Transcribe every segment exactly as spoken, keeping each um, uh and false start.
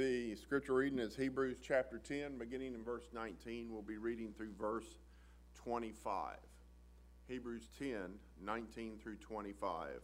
The scripture reading is Hebrews chapter ten, beginning in verse nineteen. We'll be reading through verse twenty-five. Hebrews ten, nineteen through twenty-five.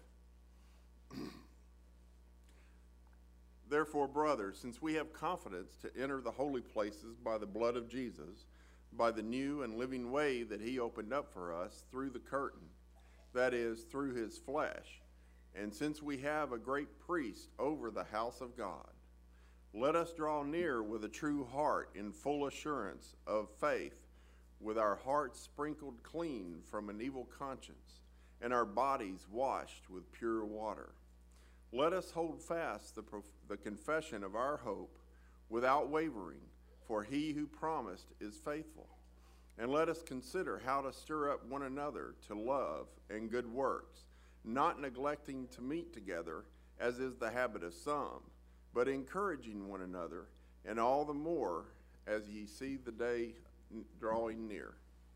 Therefore, brothers, since we have confidence to enter the holy places by the blood of Jesus, by the new and living way that he opened up for us through the curtain, that is, through his flesh, and since we have a great priest over the house of God, let us draw near with a true heart in full assurance of faith, with our hearts sprinkled clean from an evil conscience, and our bodies washed with pure water. Let us hold fast the, the confession of our hope without wavering, for he who promised is faithful. And let us consider how to stir up one another to love and good works, not neglecting to meet together, as is the habit of some, but encouraging one another, and all the more as ye see the day drawing near.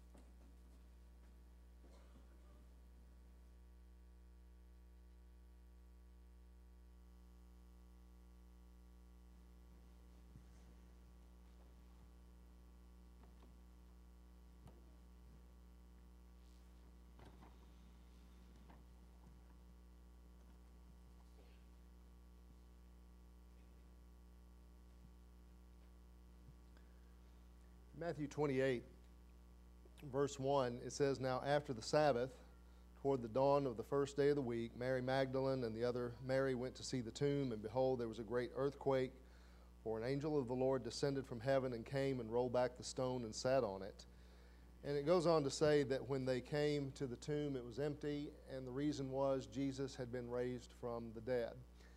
Matthew twenty-eight, verse one, it says, Now after the Sabbath, toward the dawn of the first day of the week, Mary Magdalene and the other Mary went to see the tomb, and behold, there was a great earthquake, for an angel of the Lord descended from heaven and came and rolled back the stone and sat on it. And it goes on to say that when they came to the tomb, it was empty, and the reason was Jesus had been raised from the dead.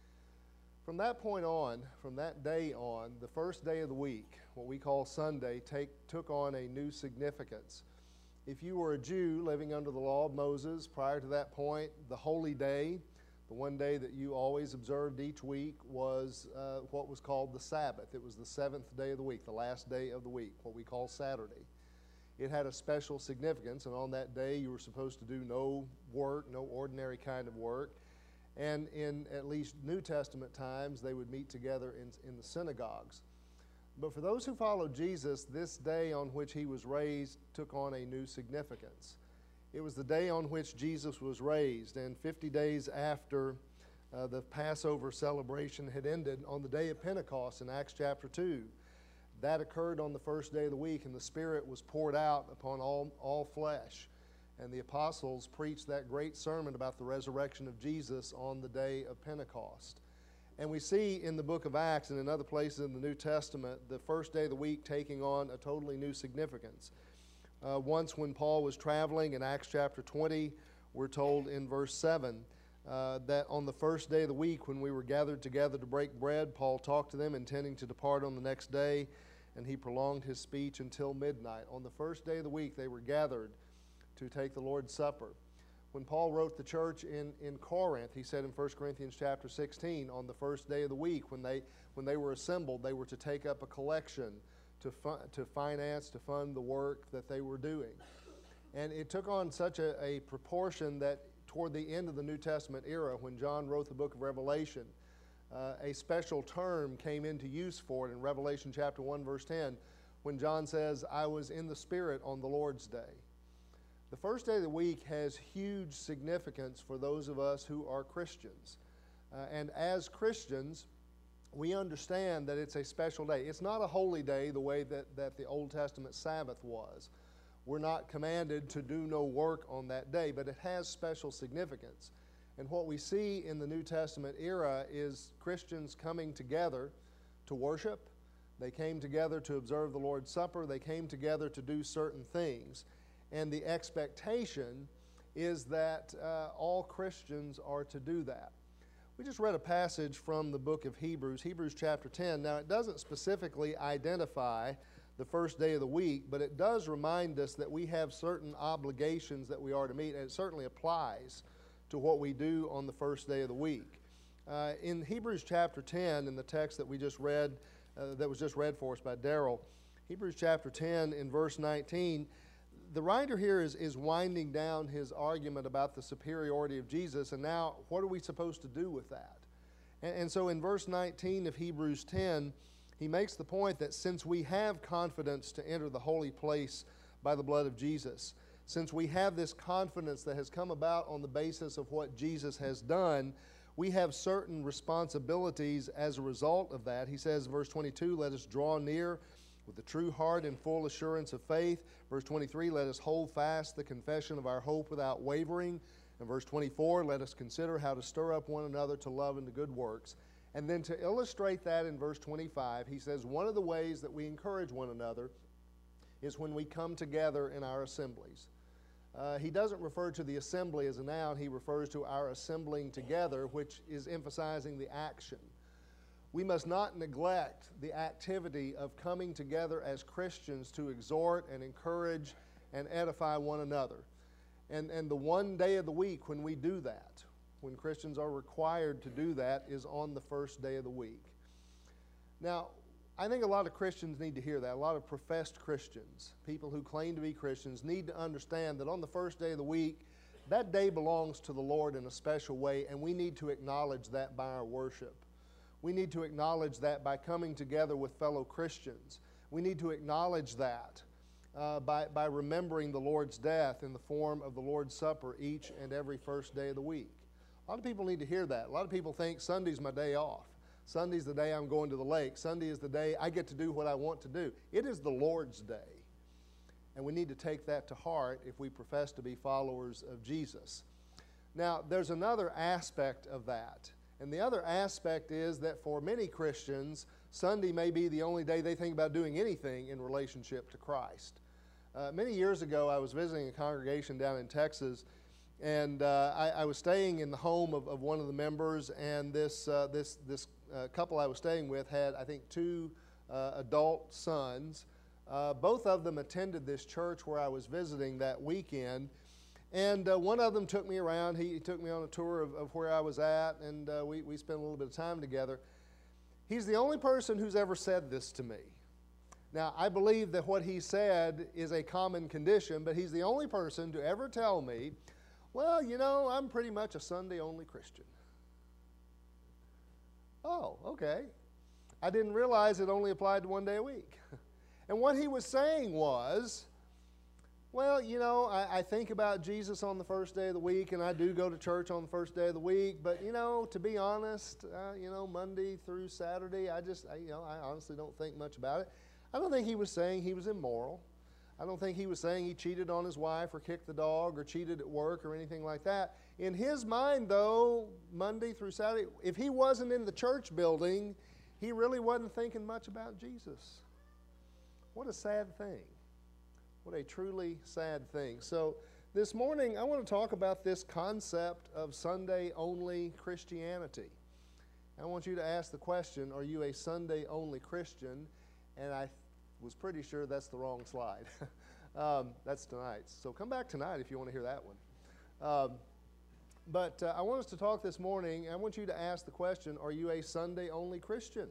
From that point on, from that day on, the first day of the week, what we call Sunday, take, took on a new significance. If you were a Jew living under the law of Moses, prior to that point, the holy day, the one day that you always observed each week, was uh, what was called the Sabbath. It was the seventh day of the week, the last day of the week, what we call Saturday. It had a special significance, and on that day you were supposed to do no work, no ordinary kind of work. And in at least New Testament times, they would meet together in, in the synagogues. But for those who followed Jesus, this day on which he was raised took on a new significance. It was the day on which Jesus was raised, and fifty days after uh, the Passover celebration had ended, on the day of Pentecost in Acts chapter two, that occurred on the first day of the week, and the Spirit was poured out upon all, all flesh. And the apostles preached that great sermon about the resurrection of Jesus on the day of Pentecost. And we see in the book of Acts and in other places in the New Testament the first day of the week taking on a totally new significance. Uh, once when Paul was traveling in Acts chapter twenty, we're told in verse seven uh, that on the first day of the week when we were gathered together to break bread, Paul talked to them intending to depart on the next day, and he prolonged his speech until midnight. On the first day of the week they were gathered to take the Lord's Supper. When Paul wrote the church in, in Corinth, he said in First Corinthians chapter sixteen, on the first day of the week, when they when they were assembled, they were to take up a collection to fu- to finance, to fund the work that they were doing. And it took on such a, a proportion that toward the end of the New Testament era, when John wrote the book of Revelation, uh, a special term came into use for it in Revelation chapter one, verse ten, when John says, I was in the Spirit on the Lord's day. The first day of the week has huge significance for those of us who are Christians. Uh, and as Christians, we understand that it's a special day. It's not a holy day the way that, that the Old Testament Sabbath was. We're not commanded to do no work on that day, but it has special significance. And what we see in the New Testament era is Christians coming together to worship. They came together to observe the Lord's Supper. They came together to do certain things. And the expectation is that uh, all Christians are to do that. We just read a passage from the book of Hebrews, Hebrews chapter ten. Now, it doesn't specifically identify the first day of the week, but it does remind us that we have certain obligations that we are to meet, and it certainly applies to what we do on the first day of the week. Uh, in Hebrews chapter ten, in the text that we just read, uh, that was just read for us by Darrell, Hebrews chapter ten in verse nineteen, the writer here is, is winding down his argument about the superiority of Jesus, and now what are we supposed to do with that? And, and so in verse nineteen of Hebrews ten, he makes the point that since we have confidence to enter the holy place by the blood of Jesus, since we have this confidence that has come about on the basis of what Jesus has done, we have certain responsibilities as a result of that. He says, verse twenty-two, let us draw near with a true heart and full assurance of faith. Verse twenty-three, let us hold fast the confession of our hope without wavering. And verse twenty-four, let us consider how to stir up one another to love and to good works. And then to illustrate that in verse twenty-five, he says one of the ways that we encourage one another is when we come together in our assemblies. Uh, he doesn't refer to the assembly as a noun. He refers to our assembling together, which is emphasizing the action. We must not neglect the activity of coming together as Christians to exhort and encourage and edify one another. And, and the one day of the week when we do that, when Christians are required to do that, is on the first day of the week. Now, I think a lot of Christians need to hear that. A lot of professed Christians, people who claim to be Christians, need to understand that on the first day of the week, that day belongs to the Lord in a special way, and we need to acknowledge that by our worship. We need to acknowledge that by coming together with fellow Christians. We need to acknowledge that uh, by, by remembering the Lord's death in the form of the Lord's Supper each and every first day of the week. A lot of people need to hear that. A lot of people think Sunday's my day off. Sunday's the day I'm going to the lake. Sunday is the day I get to do what I want to do. It is the Lord's day. And we need to take that to heart if we profess to be followers of Jesus. Now, there's another aspect of that. And the other aspect is that for many Christians, Sunday may be the only day they think about doing anything in relationship to Christ. Uh, many years ago, I was visiting a congregation down in Texas, and uh, I, I was staying in the home of, of one of the members, and this, uh, this, this uh, couple I was staying with had, I think, two uh, adult sons. Uh, both of them attended this church where I was visiting that weekend. And uh, one of them took me around. He, he took me on a tour of, of where I was at, and uh, we, we spent a little bit of time together. He's the only person who's ever said this to me. Now, I believe that what he said is a common condition, but he's the only person to ever tell me, well, you know, I'm pretty much a Sunday-only Christian. Oh, okay. I didn't realize it only applied to one day a week. And what he was saying was, well, you know, I, I think about Jesus on the first day of the week, and I do go to church on the first day of the week, but, you know, to be honest, uh, you know, Monday through Saturday, I just, I, you know, I honestly don't think much about it. I don't think he was saying he was immoral. I don't think he was saying he cheated on his wife or kicked the dog or cheated at work or anything like that. In his mind, though, Monday through Saturday, if he wasn't in the church building, he really wasn't thinking much about Jesus. What a sad thing. What a truly sad thing. So this morning, I want to talk about this concept of Sunday-only Christianity. I want you to ask the question, are you a Sunday-only Christian? And I was pretty sure that's the wrong slide. um, that's tonight's. So come back tonight if you want to hear that one. Um, but uh, I want us to talk this morning. I want you to ask the question, are you a Sunday-only Christian?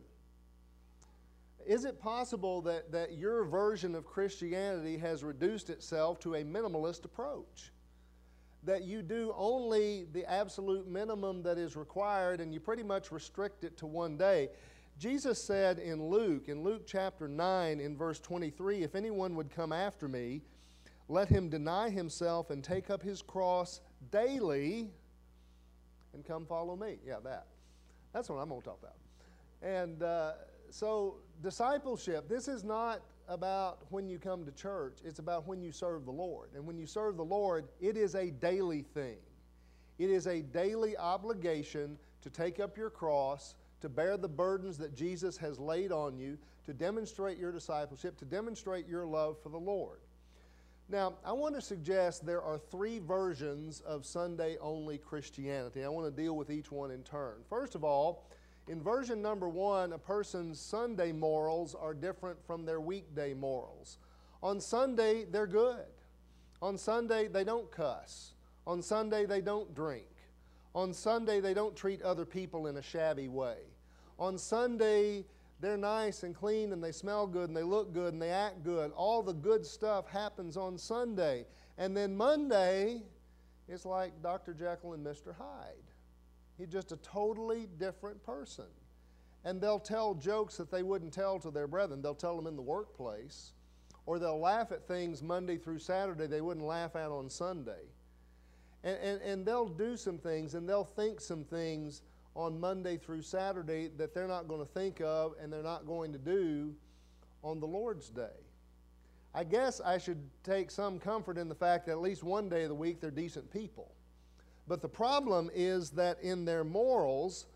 Is it possible that, that your version of Christianity has reduced itself to a minimalist approach? That you do only the absolute minimum that is required and you pretty much restrict it to one day? Jesus said in Luke, in Luke chapter nine, in verse twenty-three, if anyone would come after me, let him deny himself and take up his cross daily and come follow me. Yeah, that. That's what I'm going to talk about. And uh, so discipleship, this is not about when you come to church. It's about when you serve the Lord. And when you serve the Lord, it is a daily thing. It is a daily obligation to take up your cross, to bear the burdens that Jesus has laid on you, to demonstrate your discipleship, to demonstrate your love for the Lord. Now, I want to suggest there are three versions of Sunday-only Christianity. I want to deal with each one in turn. First of all, in version number one, a person's Sunday morals are different from their weekday morals. On Sunday, they're good. On Sunday, they don't cuss. On Sunday, they don't drink. On Sunday, they don't treat other people in a shabby way. On Sunday, they're nice and clean and they smell good and they look good and they act good. All the good stuff happens on Sunday. And then Monday, it's like Doctor Jekyll and Mister Hyde. He's just a totally different person. and they'll tell jokes that they wouldn't tell to their brethren. They'll tell them in the workplace, or they'll laugh at things Monday through Saturday they wouldn't laugh at on Sunday. And, and, and they'll do some things, and they'll think some things on Monday through Saturday that they're not going to think of and they're not going to do on the Lord's day. I guess I should take some comfort in the fact that at least one day of the week they're decent people. But the problem is that in their morals,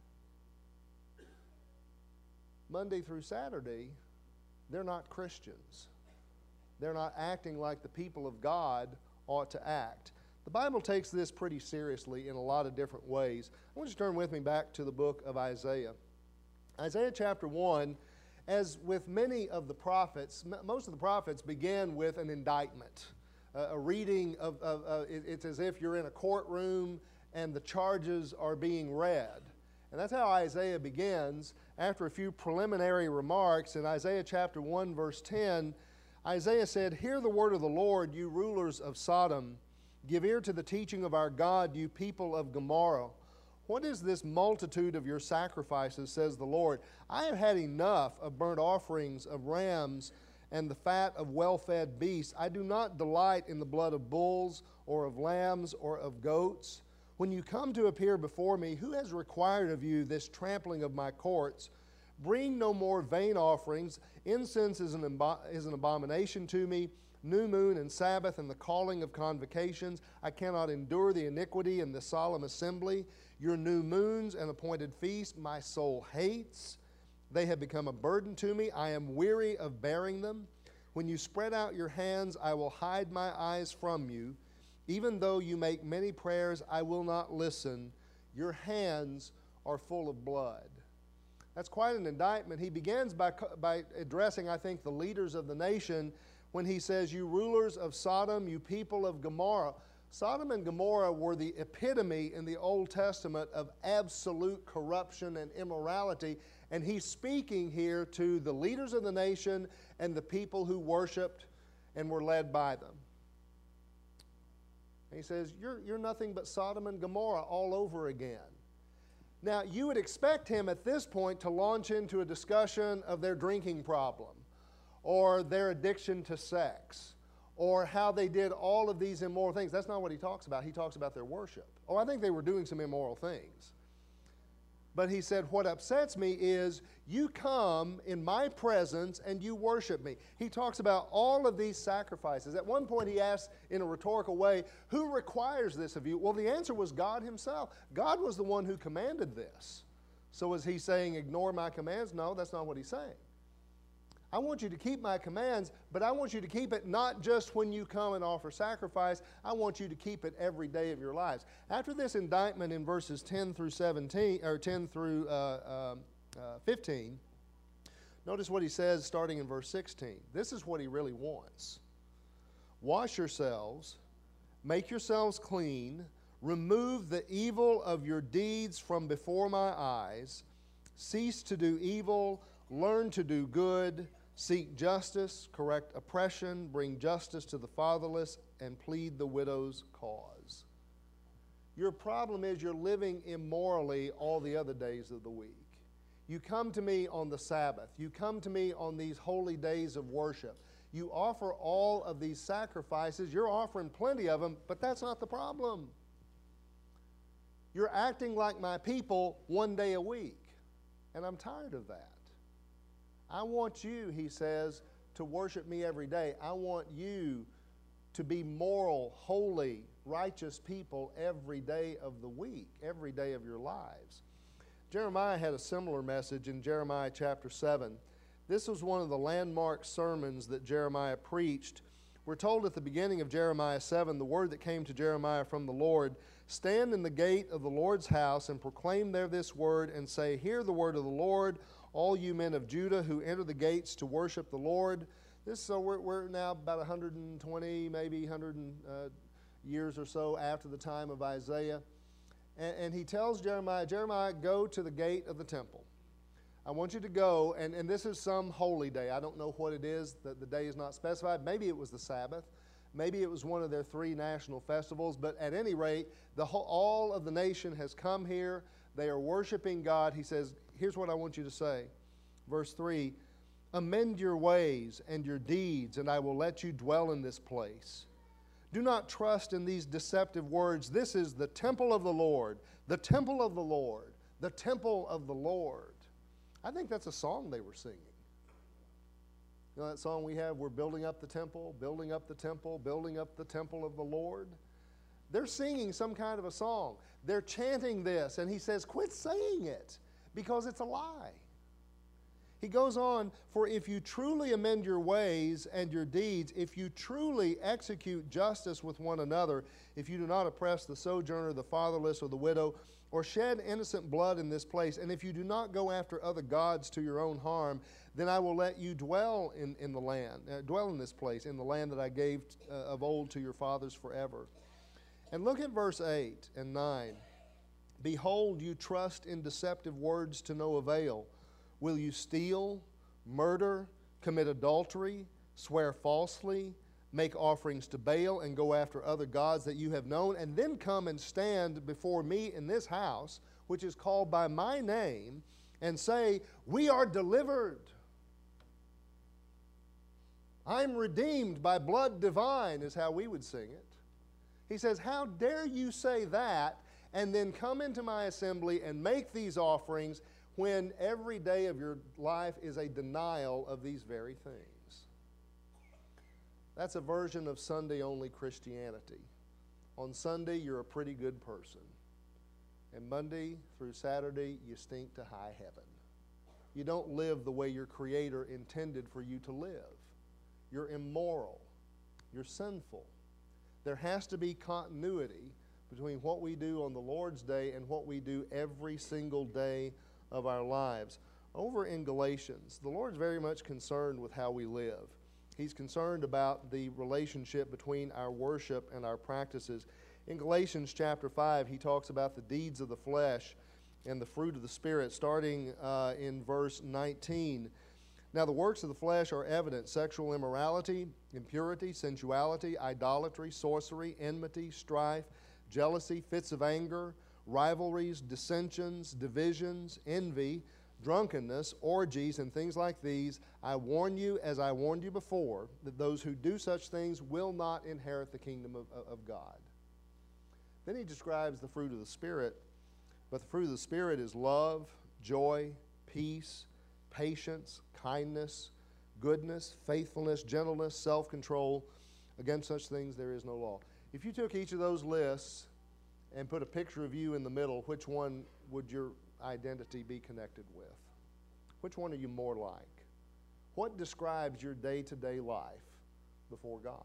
Monday through Saturday, they're not Christians. They're not acting like the people of God ought to act. The Bible takes this pretty seriously in a lot of different ways. I want you to turn with me back to the book of Isaiah. Isaiah chapter one, as with many of the prophets, m- most of the prophets began with an indictment, uh, a reading of, of uh, it, it's as if you're in a courtroom and the charges are being read. And that's how Isaiah begins. After a few preliminary remarks in Isaiah chapter one, verse ten, Isaiah said, "Hear the word of the Lord, you rulers of Sodom. Give ear to the teaching of our God, you people of Gomorrah. What is this multitude of your sacrifices, says the Lord? I have had enough of burnt offerings of rams and the fat of well-fed beasts. I do not delight in the blood of bulls or of lambs or of goats. When you come to appear before me, who has required of you this trampling of my courts? Bring no more vain offerings. Incense is an, abo- is an abomination to me. New moon and Sabbath and the calling of convocations. I cannot endure the iniquity and the solemn assembly. Your new moons and appointed feasts my soul hates. They have become a burden to me. I am weary of bearing them. When you spread out your hands, I will hide my eyes from you. Even though you make many prayers, I will not listen. Your hands are full of blood." That's quite an indictment. He begins by, by addressing, I think, the leaders of the nation when he says, "You rulers of Sodom, you people of Gomorrah." Sodom and Gomorrah were the epitome in the Old Testament of absolute corruption and immorality. And he's speaking here to the leaders of the nation and the people who worshiped and were led by them. And he says, you're, you're nothing but Sodom and Gomorrah all over again. Now, you would expect him at this point to launch into a discussion of their drinking problem, or their addiction to sex, or how they did all of these immoral things. That's not what he talks about. He talks about their worship. Oh, I think they were doing some immoral things. But he said, what upsets me is you come in my presence and you worship me. He talks about all of these sacrifices. At one point he asked in a rhetorical way, who requires this of you? Well, the answer was God himself. God was the one who commanded this. So is he saying, ignore my commands? No, that's not what he's saying. I want you to keep my commands, but I want you to keep it not just when you come and offer sacrifice. I want you to keep it every day of your lives. After this indictment in verses ten through seventeen, or ten through uh, uh, uh, fifteen, notice what he says starting in verse sixteen. This is what he really wants. Wash yourselves, make yourselves clean, remove the evil of your deeds from before my eyes, cease to do evil, learn to do good, seek justice, correct oppression, bring justice to the fatherless, and plead the widow's cause. Your problem is you're living immorally all the other days of the week. You come to me on the Sabbath. You come to me on these holy days of worship. You offer all of these sacrifices. You're offering plenty of them, but that's not the problem. You're acting like my people one day a week, and I'm tired of that. I want you, he says, to worship me every day. I want you to be moral, holy, righteous people every day of the week, every day of your lives. Jeremiah had a similar message in Jeremiah chapter seven. This was one of the landmark sermons that Jeremiah preached. We're told at the beginning of Jeremiah seven, the word that came to Jeremiah from the Lord, stand in the gate of the Lord's house and proclaim there this word and say, hear the word of the Lord, all you men of Judah who enter the gates to worship the Lord. This, so we're, we're now about one hundred twenty, maybe one hundred uh, years or so after the time of Isaiah. And, and he tells Jeremiah, Jeremiah, go to the gate of the temple. I want you to go, and, and this is some holy day. I don't know what it is. The, the day is not specified. Maybe it was the Sabbath. Maybe it was one of their three national festivals. But at any rate, the whole, all of the nation has come here. They are worshiping God. He says, here's what I want you to say. Verse three, amend your ways and your deeds, and I will let you dwell in this place. Do not trust in these deceptive words. This is the temple of the Lord, the temple of the Lord, the temple of the Lord. I think that's a song they were singing. You know that song we have, we're building up the temple, building up the temple, building up the temple of the Lord? They're singing some kind of a song. They're chanting this, and he says, quit saying it, because it's a lie. He goes on, for if you truly amend your ways and your deeds, if you truly execute justice with one another, if you do not oppress the sojourner, the fatherless, or the widow, or shed innocent blood in this place, and if you do not go after other gods to your own harm, then I will let you dwell in, in the land, uh, dwell in this place, in the land that I gave uh, of old to your fathers forever. And look at verse eight and nine. Behold, you trust in deceptive words to no avail. Will you steal, murder, commit adultery, swear falsely, make offerings to Baal, and go after other gods that you have known, and then come and stand before me in this house, which is called by my name, and say, we are delivered. I'm redeemed by blood divine, is how we would sing it. He says, how dare you say that, and then come into my assembly and make these offerings, when every day of your life is a denial of these very things. That's a version of Sunday-only Christianity. On Sunday, you're a pretty good person. And Monday through Saturday, you stink to high heaven. You don't live the way your Creator intended for you to live. You're immoral. You're sinful. There has to be continuity between what we do on the Lord's Day and what we do every single day of our lives. Over in Galatians, the Lord's very much concerned with how we live. He's concerned about the relationship between our worship and our practices. In Galatians chapter five, he talks about the deeds of the flesh and the fruit of the Spirit, starting uh, in verse nineteen. Now the works of the flesh are evident: sexual immorality, impurity, sensuality, idolatry, sorcery, enmity, strife, jealousy, fits of anger, rivalries, dissensions, divisions, envy, drunkenness, orgies, and things like these. I warn you, as I warned you before, that those who do such things will not inherit the kingdom of, of God. Then he describes the fruit of the Spirit, but the fruit of the Spirit is love, joy, peace, patience, kindness, goodness, faithfulness, gentleness, self-control. Against such things there is no law. If you took each of those lists and put a picture of you in the middle, which one would your identity be connected with? Which one are you more like? What describes your day-to-day life before God?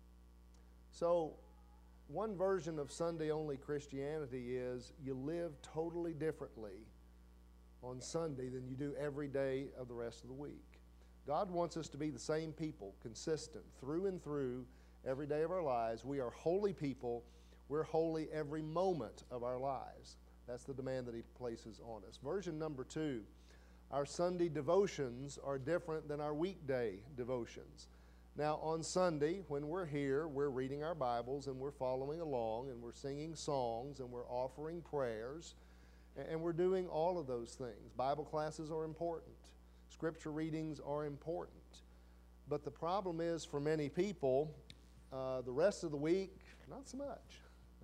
So, one version of Sunday-only Christianity is you live totally differently on Sunday than you do every day of the rest of the week. God wants us to be the same people, consistent, through and through, every day of our lives. We are holy people. We're holy every moment of our lives. That's the demand that he places on us. Version number two, our Sunday devotions are different than our weekday devotions. Now, on Sunday, when we're here, we're reading our Bibles and we're following along and we're singing songs and we're offering prayers and we're doing all of those things. Bible classes are important. Scripture readings are important. But the problem is, for many people, uh, the rest of the week, not so much.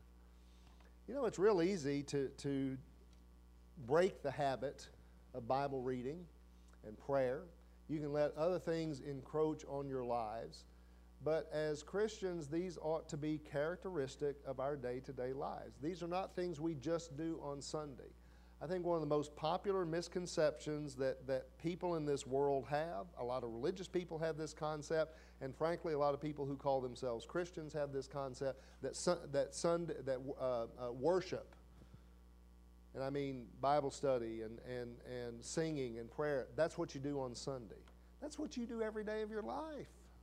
You know, it's real easy to, to break the habit of Bible reading and prayer. You can let other things encroach on your lives. But as Christians, these ought to be characteristic of our day-to-day lives. These are not things we just do on Sunday. I think one of the most popular misconceptions that, that people in this world have, a lot of religious people have this concept, and frankly, a lot of people who call themselves Christians have this concept, that, sun, that, Sunday, that uh, uh, worship, and I mean Bible study and, and, and singing and prayer, that's what you do on Sunday. That's what you do every day of your life.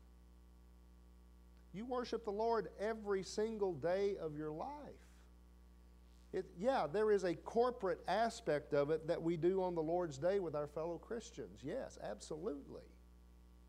You worship the Lord every single day of your life. It, yeah, there is a corporate aspect of it that we do on the Lord's Day with our fellow Christians. Yes, absolutely.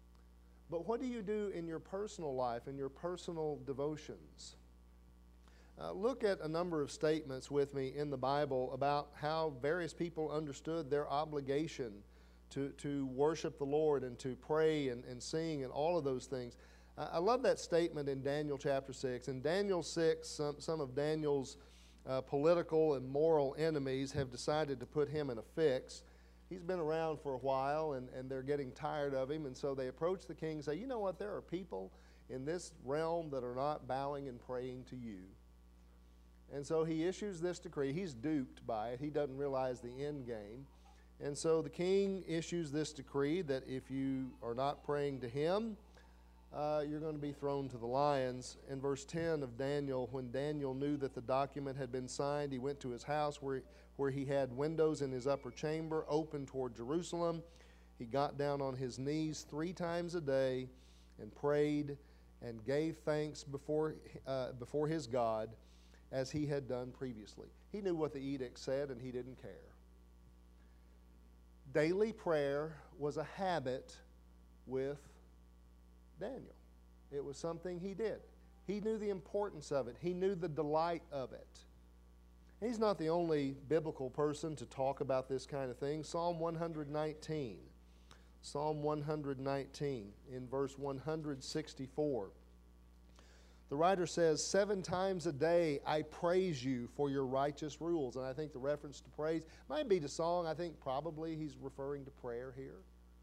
But what do you do in your personal life, in your personal devotions? Uh, look at a number of statements with me in the Bible about how various people understood their obligation to, to worship the Lord and to pray and, and sing and all of those things. Uh, I love that statement in Daniel chapter six. In Daniel six, some, some of Daniel's uh, political and moral enemies have decided to put him in a fix. He's been around for a while, and, and they're getting tired of him, and so they approach the king and say, you know what, there are people in this realm that are not bowing and praying to you. And so he issues this decree. He's duped by it. He doesn't realize the end game. And so the king issues this decree that if you are not praying to him, uh, you're going to be thrown to the lions. In verse ten of Daniel, when Daniel knew that the document had been signed, he went to his house where, where he had windows in his upper chamber open toward Jerusalem. He got down on his knees three times a day and prayed and gave thanks before, uh, before his God as he had done previously. He knew what the edict said, and he didn't care. Daily prayer was a habit with Daniel. It was something he did. He knew the importance of it. He knew the delight of it. He's not the only biblical person to talk about this kind of thing. Psalm one nineteen. Psalm one nineteen in verse one sixty-four. The writer says, seven times a day I praise you for your righteous rules. And I think the reference to praise might be to song. I think probably he's referring to prayer here.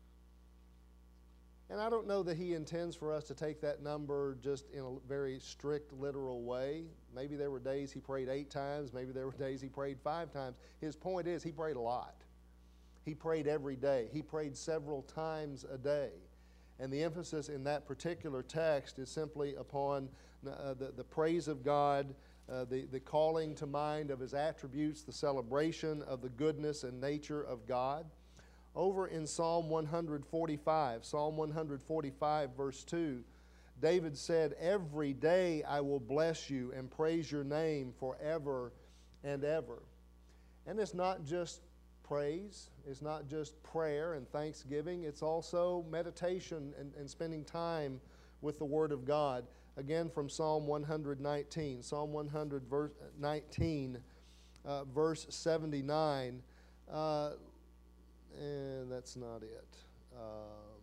And I don't know that he intends for us to take that number just in a very strict, literal way. Maybe there were days he prayed eight times. Maybe there were days he prayed five times. His point is he prayed a lot. He prayed every day. He prayed several times a day. And the emphasis in that particular text is simply upon uh, the, the praise of God, uh, the, the calling to mind of his attributes, the celebration of the goodness and nature of God. Over in Psalm one forty-five, Psalm one forty-five, verse two, David said, every day I will bless you and praise your name forever and ever. And it's not just praise. It's not just prayer and thanksgiving. It's also meditation and, and spending time with the Word of God. Again, from Psalm one nineteen. Psalm one nineteen, uh, verse seventy-nine. Uh, and that's not it. Um,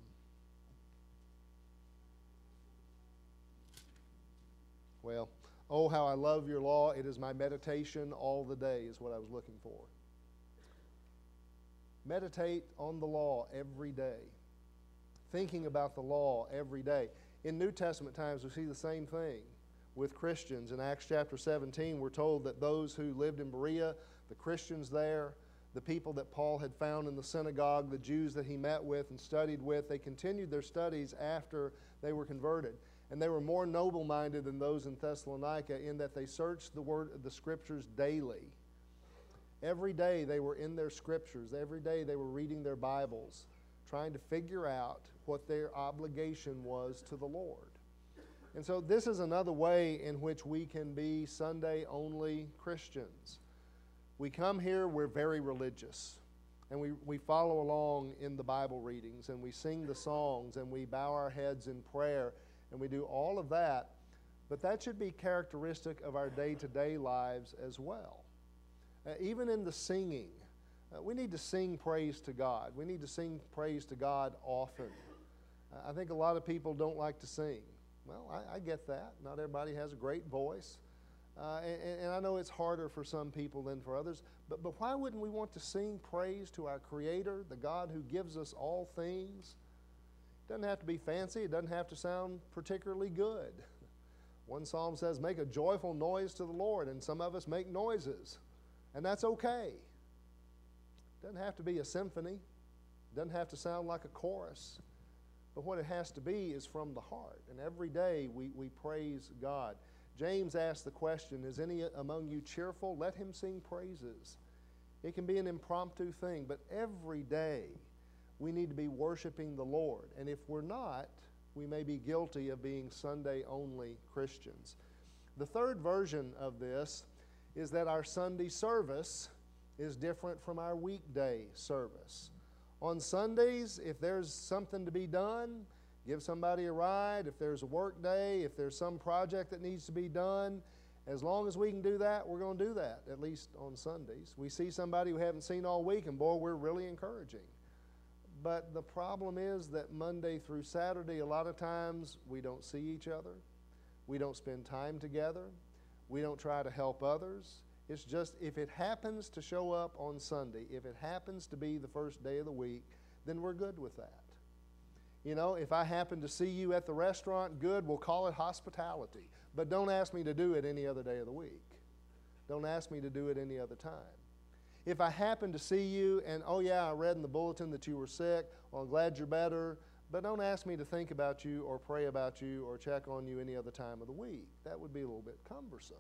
well, oh, how I love your law. It is my meditation all the day is what I was looking for. Meditate on the law every day. Thinking about the law every day. In New Testament times, we see the same thing with Christians. In Acts chapter seventeen, we're told that those who lived in Berea, the Christians there, the people that Paul had found in the synagogue, the Jews that he met with and studied with, they continued their studies after they were converted. And they were more noble-minded than those in Thessalonica in that they searched the word, the Scriptures daily. Every day they were in their Scriptures. Every day they were reading their Bibles, trying to figure out what their obligation was to the Lord. And so this is another way in which we can be Sunday-only Christians. We come here, we're very religious, and we, we follow along in the Bible readings, and we sing the songs, and we bow our heads in prayer, and we do all of that, but that should be characteristic of our day-to-day lives as well. Uh, even in the singing, uh, we need to sing praise to God. We need to sing praise to God often. Uh, I think a lot of people don't like to sing. Well, I, I get that. Not everybody has a great voice. Uh, and, and I know it's harder for some people than for others, but, but why wouldn't we want to sing praise to our Creator, the God who gives us all things? It doesn't have to be fancy. It doesn't have to sound particularly good. One psalm says, make a joyful noise to the Lord, and some of us make noises, and that's okay. It doesn't have to be a symphony. It doesn't have to sound like a chorus, but what it has to be is from the heart, and every day we, we praise God. James asked the question, is any among you cheerful? Let him sing praises. It can be an impromptu thing, but every day we need to be worshiping the Lord. And if we're not, we may be guilty of being Sunday-only Christians. The third version of this is that our Sunday service is different from our weekday service. On Sundays, if there's something to be done, give somebody a ride. If there's a work day, if there's some project that needs to be done, As long as we can do that, we're going to do that, at least on Sundays. We see somebody we haven't seen all week, and boy, we're really encouraging. But the problem is that Monday through Saturday, a lot of times we don't see each other. We don't spend time together. We don't try to help others. It's just, if it happens to show up on Sunday, if it happens to be the first day of the week, then we're good with that. You know, if I happen to see you at the restaurant, good, we'll call it hospitality. But don't ask me to do it any other day of the week. Don't ask me to do it any other time. If I happen to see you and, oh yeah, I read in the bulletin that you were sick, well, I'm glad you're better, but don't ask me to think about you or pray about you or check on you any other time of the week. That would be a little bit cumbersome.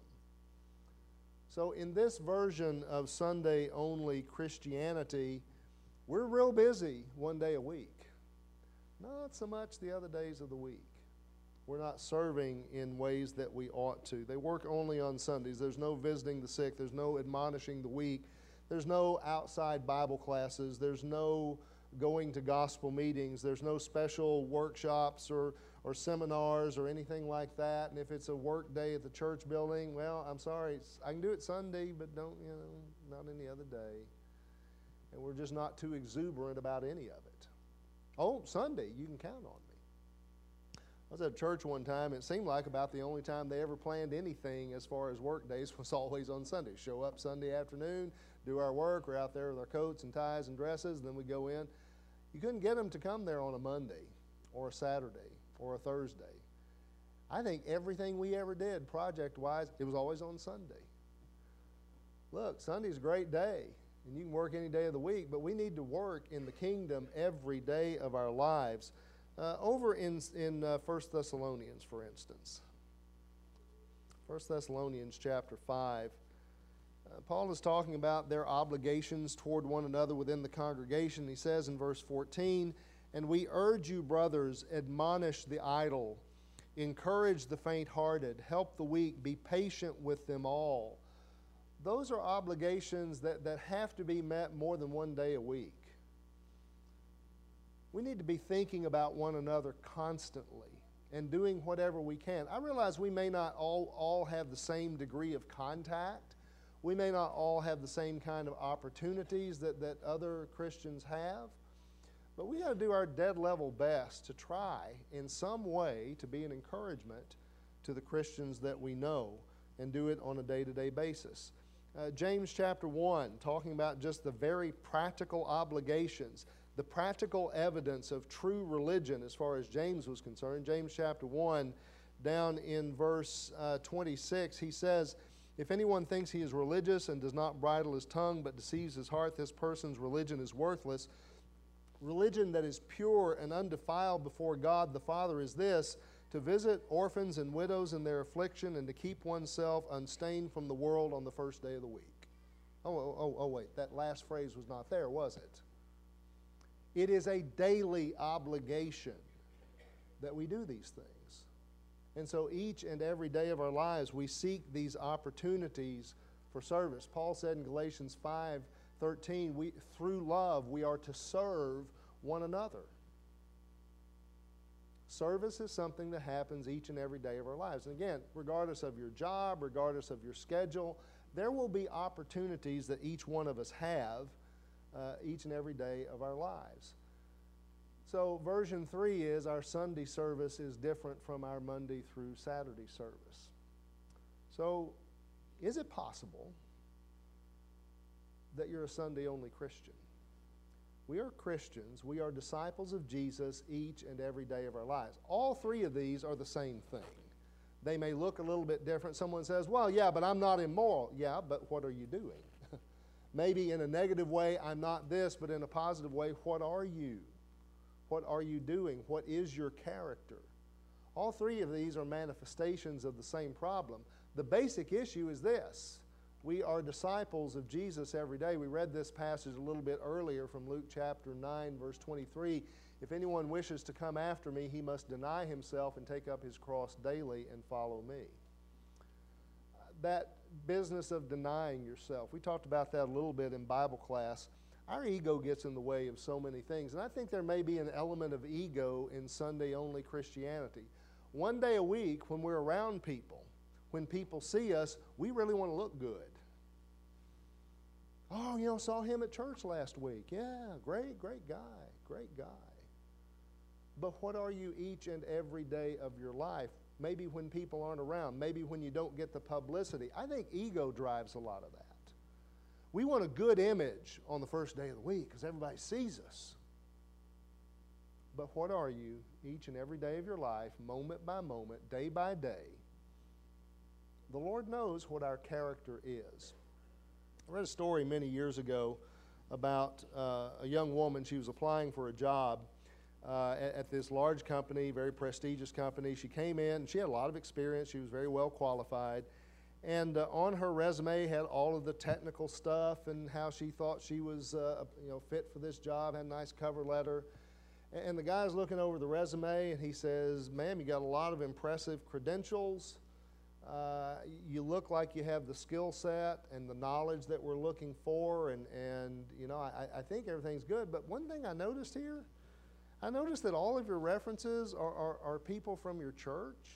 So in this version of Sunday-only Christianity, we're real busy one day a week. Not so much the other days of the week. We're not serving in ways that we ought to. They work only on Sundays. There's no visiting the sick. There's no admonishing the weak. There's no outside Bible classes. There's no going to gospel meetings. There's no special workshops or, or seminars or anything like that. And if it's a work day at the church building, well, I'm sorry, it's, I can do it Sunday, but don't, you know, not any other day. And we're just not too exuberant about any of it. Oh, Sunday, you can count on me. I was at church one time, and it seemed like about the only time they ever planned anything as far as work days was always on Sunday. Show up Sunday afternoon, do our work, we're out there with our coats and ties and dresses, and then we go in. You couldn't get them to come there on a Monday or a Saturday or a Thursday. I think everything we ever did project-wise, it was always on Sunday. Look, Sunday's a great day, and you can work any day of the week, but we need to work in the kingdom every day of our lives. Uh, over in, in uh, First Thessalonians, for instance. First Thessalonians chapter five. Uh, Paul is talking about their obligations toward one another within the congregation. He says in verse fourteen, "And we urge you, brothers, admonish the idle, encourage the faint-hearted, help the weak, be patient with them all." Those are obligations that, that have to be met more than one day a week. We need to be thinking about one another constantly and doing whatever we can. I realize we may not all, all have the same degree of contact. We may not all have the same kind of opportunities that, that other Christians have. But we got to do our dead level best to try in some way to be an encouragement to the Christians that we know and do it on a day-to-day basis. Uh, James chapter one, talking about just the very practical obligations, the practical evidence of true religion as far as James was concerned. James chapter one, down in verse uh, twenty-six, he says, "If anyone thinks he is religious and does not bridle his tongue but deceives his heart, this person's religion is worthless. Religion that is pure and undefiled before God the Father is this, to visit orphans and widows in their affliction and to keep oneself unstained from the world on the first day of the week." Oh, oh, oh, oh wait, that last phrase was not there, was it? It is a daily obligation that we do these things. And so each and every day of our lives, we seek these opportunities for service. Paul said in Galatians five thirteen, we, through love, we are to serve one another. Service is something that happens each and every day of our lives. And again, regardless of your job, regardless of your schedule, there will be opportunities that each one of us have uh, each and every day of our lives. So version three is our Sunday service is different from our Monday through Saturday service. So is it possible that you're a Sunday-only Christian? We are Christians. We are disciples of Jesus each and every day of our lives. All three of these are the same thing. They may look a little bit different. Someone says, well, yeah, but I'm not immoral. Yeah, but what are you doing? Maybe in a negative way, I'm not this, but in a positive way, what are you? What are you doing? What is your character? All three of these are manifestations of the same problem. The basic issue is this. We are disciples of Jesus every day. We read this passage a little bit earlier from Luke chapter nine, verse twenty-three. If anyone wishes to come after me, he must deny himself and take up his cross daily and follow me. That business of denying yourself, we talked about that a little bit in Bible class. Our ego gets in the way of so many things, and I think there may be an element of ego in Sunday-only Christianity. One day a week, when we're around people, when people see us, we really want to look good. Oh, you know, saw him at church last week. Yeah, great, great guy, great guy. But what are you each and every day of your life? Maybe when people aren't around, maybe when you don't get the publicity. I think ego drives a lot of that. We want a good image on the first day of the week because everybody sees us. But what are you each and every day of your life, moment by moment, day by day? The Lord knows what our character is. I read a story many years ago about uh, a young woman. She was applying for a job uh, at, at this large company, very prestigious company. She came in, and she had a lot of experience. She was very well qualified. And uh, on her resume had all of the technical stuff and how she thought she was uh, you know, fit for this job, had a nice cover letter. And the guy's looking over the resume, and he says, "Ma'am, you got a lot of impressive credentials. Uh, you look like you have the skill set and the knowledge that we're looking for, and, and you know, I, I think everything's good. But one thing I noticed here, I noticed that all of your references are, are, are people from your church."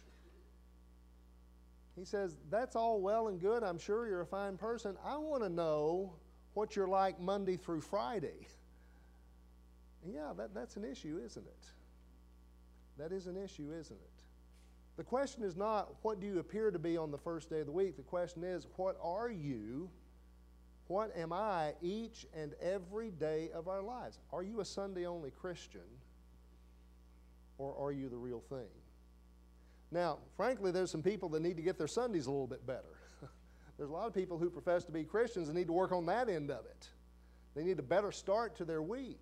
He says, "That's all well and good. I'm sure you're a fine person. I want to know what you're like Monday through Friday." Yeah, that, that's an issue, isn't it? That is an issue, isn't it? The question is not, what do you appear to be on the first day of the week? The question is, what are you? What am I each and every day of our lives? Are you a Sunday-only Christian, or are you the real thing? Now, frankly, there's some people that need to get their Sundays a little bit better. There's a lot of people who profess to be Christians and need to work on that end of it. They need a better start to their week.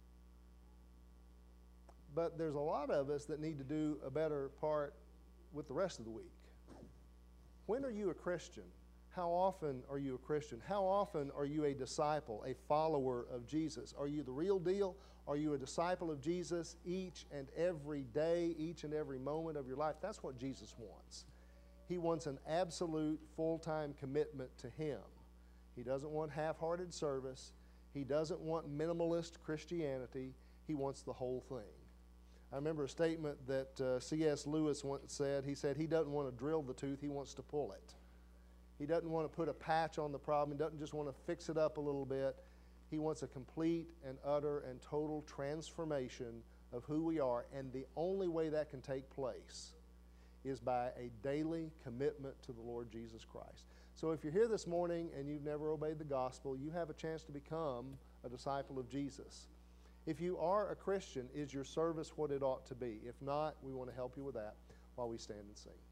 But there's a lot of us that need to do a better part with the rest of the week. When are you a Christian? How often are you a Christian? How often are you a disciple, a follower of Jesus? Are you the real deal? Are you a disciple of Jesus each and every day, each and every moment of your life? That's what Jesus wants. He wants an absolute full-time commitment to Him. He doesn't want half-hearted service. He doesn't want minimalist Christianity. He wants the whole thing. I remember a statement that uh, C S Lewis once said. He said he doesn't want to drill the tooth, he wants to pull it. He doesn't want to put a patch on the problem. He doesn't just want to fix it up a little bit. He wants a complete and utter and total transformation of who we are, and the only way that can take place is by a daily commitment to the Lord Jesus Christ. So if you're here this morning and you've never obeyed the gospel, you have a chance to become a disciple of Jesus. If you are a Christian, is your service what it ought to be? If not, we want to help you with that while we stand and sing.